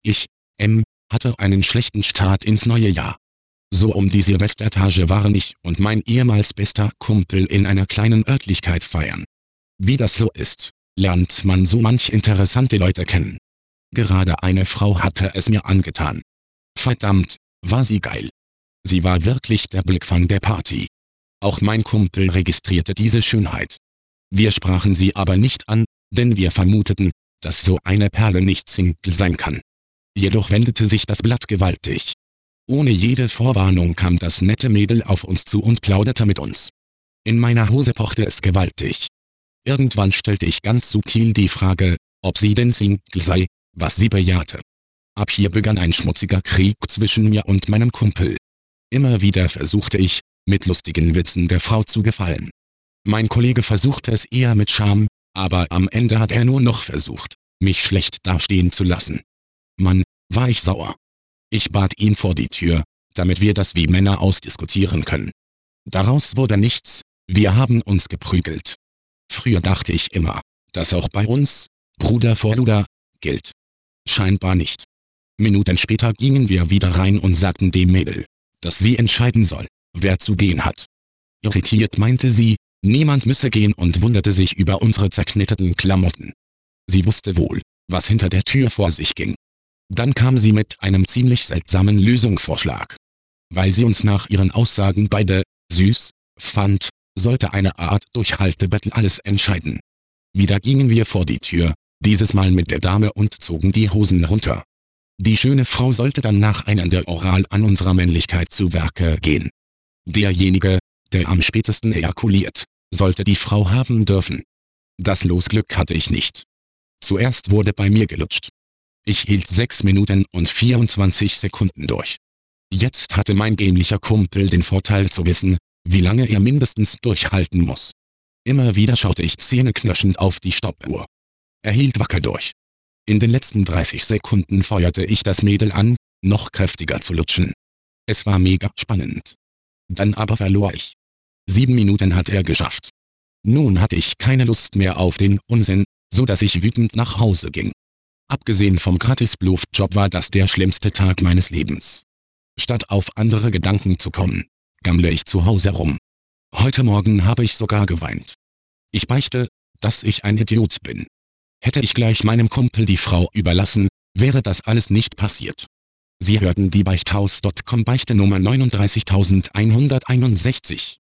Ich, hatte einen schlechten Start ins neue Jahr. So um die Silvestertage waren ich und mein ehemals bester Kumpel in einer kleinen Örtlichkeit feiern. Wie das so ist, lernt man so manch interessante Leute kennen. Gerade eine Frau hatte es mir angetan. Verdammt, war sie geil. Sie war wirklich der Blickfang der Party. Auch mein Kumpel registrierte diese Schönheit. Wir sprachen sie aber nicht an, denn wir vermuteten, dass so eine Perle nicht Single sein kann. Jedoch wendete sich das Blatt gewaltig. Ohne jede Vorwarnung kam das nette Mädel auf uns zu und plauderte mit uns. In meiner Hose pochte es gewaltig. Irgendwann stellte ich ganz subtil die Frage, ob sie denn Single sei, was sie bejahte. Ab hier begann ein schmutziger Krieg zwischen mir und meinem Kumpel. Immer wieder versuchte ich, mit lustigen Witzen der Frau zu gefallen. Mein Kollege versuchte es eher mit Charme, aber am Ende hat er nur noch versucht, mich schlecht dastehen zu lassen. Mann, war ich sauer. Ich bat ihn vor die Tür, damit wir das wie Männer ausdiskutieren können. Daraus wurde nichts, wir haben uns geprügelt. Früher dachte ich immer, dass auch bei uns, Bruder vor Luder, gilt. Scheinbar nicht. Minuten später gingen wir wieder rein und sagten dem Mädel, dass sie entscheiden soll, wer zu gehen hat. Irritiert meinte sie, niemand müsse gehen und wunderte sich über unsere zerknitterten Klamotten. Sie wusste wohl, was hinter der Tür vor sich ging. Dann kam sie mit einem ziemlich seltsamen Lösungsvorschlag. Weil sie uns nach ihren Aussagen beide süß fand, sollte eine Art Durchhaltebattle alles entscheiden. Wieder gingen wir vor die Tür, dieses Mal mit der Dame und zogen die Hosen runter. Die schöne Frau sollte dann nacheinander oral an unserer Männlichkeit zu Werke gehen. Derjenige, der am spätesten ejakuliert, sollte die Frau haben dürfen. Das Losglück hatte ich nicht. Zuerst wurde bei mir gelutscht. Ich hielt 6 Minuten und 24 Sekunden durch. Jetzt hatte mein dämlicher Kumpel den Vorteil zu wissen, wie lange er mindestens durchhalten muss. Immer wieder schaute ich zähneknirschend auf die Stoppuhr. Er hielt wacker durch. In den letzten 30 Sekunden feuerte ich das Mädel an, noch kräftiger zu lutschen. Es war mega spannend. Dann aber verlor ich. 7 Minuten hat er geschafft. Nun hatte ich keine Lust mehr auf den Unsinn, so dass ich wütend nach Hause ging. Abgesehen vom Gratis-Bluff-Job war das der schlimmste Tag meines Lebens. Statt auf andere Gedanken zu kommen, gammle ich zu Hause rum. Heute Morgen habe ich sogar geweint. Ich beichte, dass ich ein Idiot bin. Hätte ich gleich meinem Kumpel die Frau überlassen, wäre das alles nicht passiert. Sie hörten die Beichthaus.com Beichte Nummer 39161.